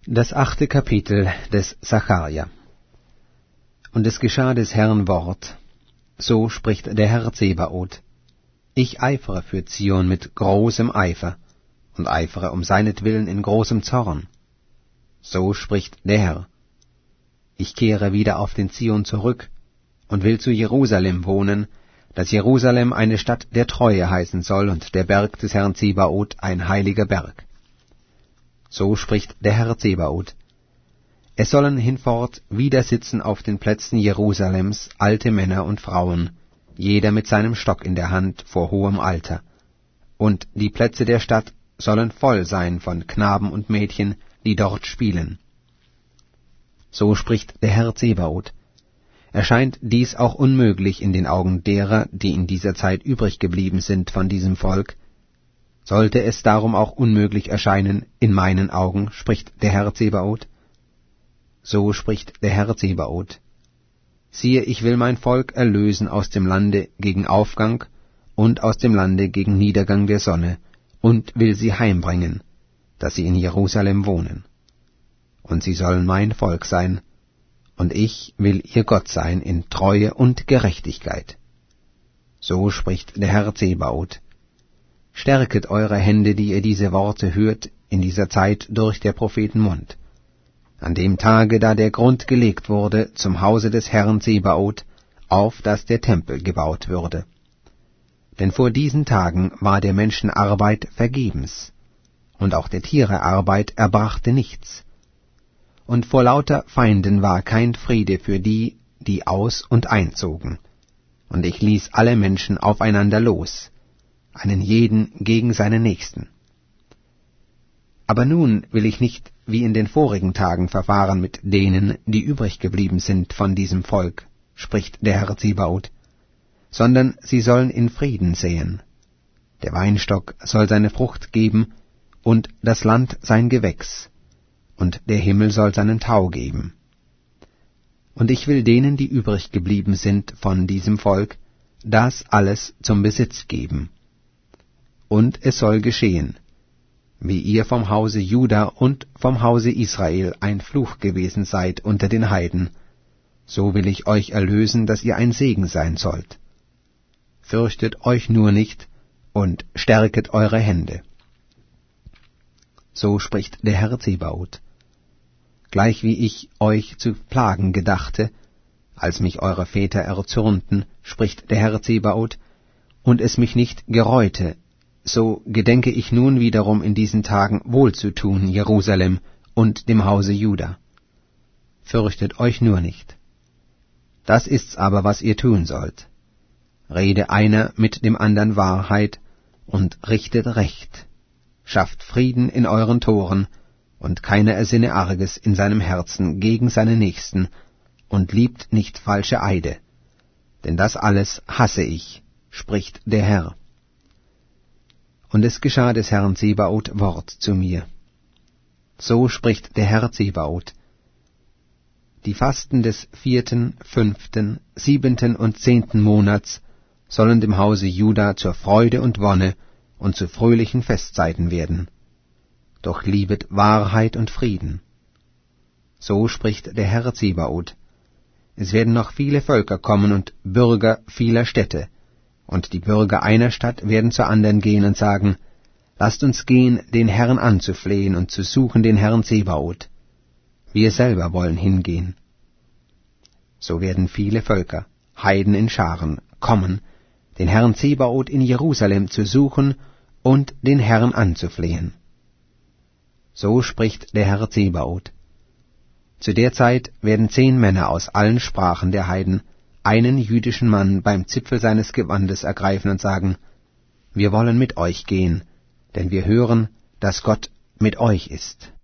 Das 8. Kapitel des Sacharja. Und es geschah des Herrn Wort, so spricht der Herr Zebaoth: Ich eifere für Zion mit großem Eifer und eifere um seinetwillen in großem Zorn. So spricht der Herr: Ich kehre wieder auf den Zion zurück und will zu Jerusalem wohnen, dass Jerusalem eine Stadt der Treue heißen soll und der Berg des Herrn Zebaoth ein heiliger Berg. So spricht der Herr Zebaoth: Es sollen hinfort wieder sitzen auf den Plätzen Jerusalems alte Männer und Frauen, jeder mit seinem Stock in der Hand vor hohem Alter, und die Plätze der Stadt sollen voll sein von Knaben und Mädchen, die dort spielen. So spricht der Herr Zebaoth: Erscheint dies auch unmöglich in den Augen derer, die in dieser Zeit übrig geblieben sind von diesem Volk, sollte es darum auch unmöglich erscheinen in meinen Augen, spricht der Herr Zebaoth. So spricht der Herr Zebaoth: Siehe, ich will mein Volk erlösen aus dem Lande gegen Aufgang und aus dem Lande gegen Niedergang der Sonne, und will sie heimbringen, dass sie in Jerusalem wohnen. Und sie sollen mein Volk sein, und ich will ihr Gott sein in Treue und Gerechtigkeit. So spricht der Herr Zebaoth: Stärket eure Hände, die ihr diese Worte hört, in dieser Zeit durch der Propheten Mund. An dem Tage, da der Grund gelegt wurde zum Hause des Herrn Zebaoth, auf dass der Tempel gebaut würde. Denn vor diesen Tagen war der Menschen Arbeit vergebens, und auch der Tiere Arbeit erbrachte nichts. Und vor lauter Feinden war kein Friede für die, die aus- und einzogen. Und ich ließ alle Menschen aufeinander los, einen jeden gegen seinen Nächsten. Aber nun will ich nicht wie in den vorigen Tagen verfahren mit denen, die übrig geblieben sind von diesem Volk, spricht der Herr Zebaoth, sondern sie sollen in Frieden säen. Der Weinstock soll seine Frucht geben, und das Land sein Gewächs, und der Himmel soll seinen Tau geben. Und ich will denen, die übrig geblieben sind von diesem Volk, das alles zum Besitz geben. Und es soll geschehen, wie ihr vom Hause Juda und vom Hause Israel ein Fluch gewesen seid unter den Heiden, so will ich euch erlösen, dass ihr ein Segen sein sollt. Fürchtet euch nur nicht und stärket eure Hände. So spricht der Herr Zebaoth: Gleich wie ich euch zu plagen gedachte, als mich eure Väter erzürnten, spricht der Herr Zebaoth, und es mich nicht gereute, so gedenke ich nun wiederum in diesen Tagen wohlzutun Jerusalem und dem Hause Juda. Fürchtet euch nur nicht. Das ist's aber, was ihr tun sollt. Rede einer mit dem andern Wahrheit und richtet Recht. Schafft Frieden in euren Toren, und keiner ersinne Arges in seinem Herzen gegen seinen Nächsten, und liebt nicht falsche Eide. Denn das alles hasse ich, spricht der Herr. Und es geschah des Herrn Zebaoth Wort zu mir. So spricht der Herr Zebaoth: Die Fasten des 4., 5., 7. und 10. Monats sollen dem Hause Juda zur Freude und Wonne und zu fröhlichen Festzeiten werden. Doch liebet Wahrheit und Frieden. So spricht der Herr Zebaoth: Es werden noch viele Völker kommen und Bürger vieler Städte, und die Bürger einer Stadt werden zur anderen gehen und sagen: Lasst uns gehen, den Herrn anzuflehen und zu suchen den Herrn Zebaoth. Wir selber wollen hingehen. So werden viele Völker, Heiden in Scharen, kommen, den Herrn Zebaoth in Jerusalem zu suchen und den Herrn anzuflehen. So spricht der Herr Zebaoth: Zu der Zeit werden 10 Männer aus allen Sprachen der Heiden einen jüdischen Mann beim Zipfel seines Gewandes ergreifen und sagen: Wir wollen mit euch gehen, denn wir hören, dass Gott mit euch ist.